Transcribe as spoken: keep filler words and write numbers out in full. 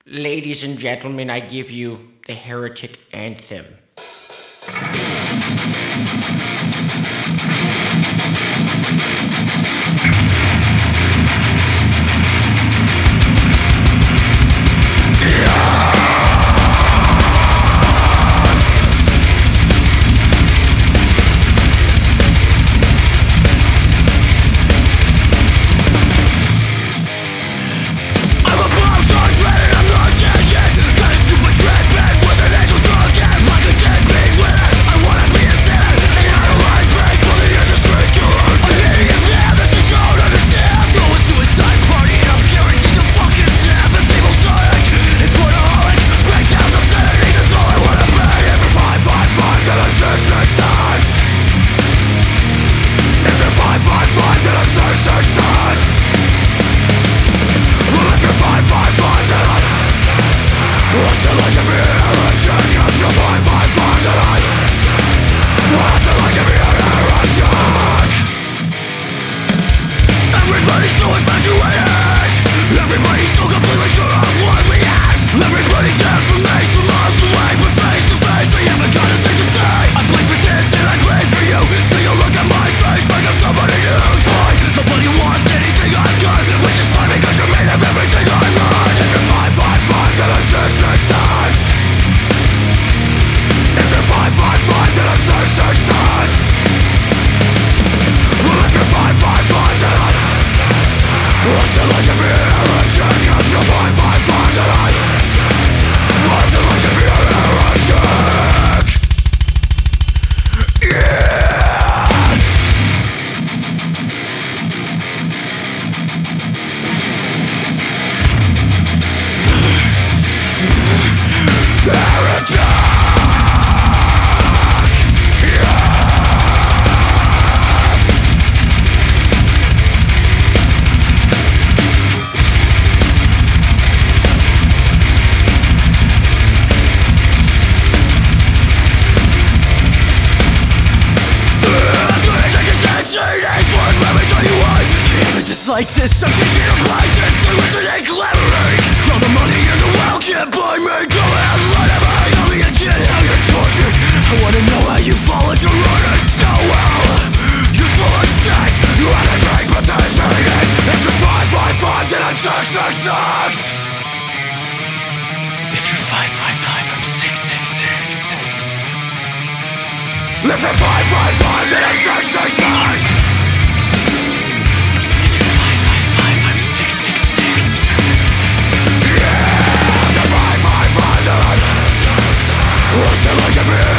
Ladies and gentlemen, I give you the Heretic Anthem. Everybody's so infatuated. Everybody's so completely sure of what we have. Everybody deformates from miles away, but face to face they haven't got a thing to say. I bleed for this and I bleed for you. So you look at my face like I'm somebody who's high. Nobody wants anything I've got, which is fine because you're made of everything I'm not. If you're five, five, five, then I'm six, six, six. If you're five, five, five, then I'm six, six, six. Well, if you're five, five, five, then I'm what's it like to be a heretic? If you're five, five, five, then I what's it like to be a heretic? Yeah! Heretic! Like this, I'm teaching you places to listen and collaborate. All the money in the world can't buy me. Go ahead, let it be. Tell me again how you're tortured. I wanna know how you fall into running so well. You're full of shit. You had a drink, but that's everything. If you're five, five, five, then I'm six, six, six. If you're five, five, five, I'm six, six, six. If you're five, five, five, then I'm six, six, six. What's it like to be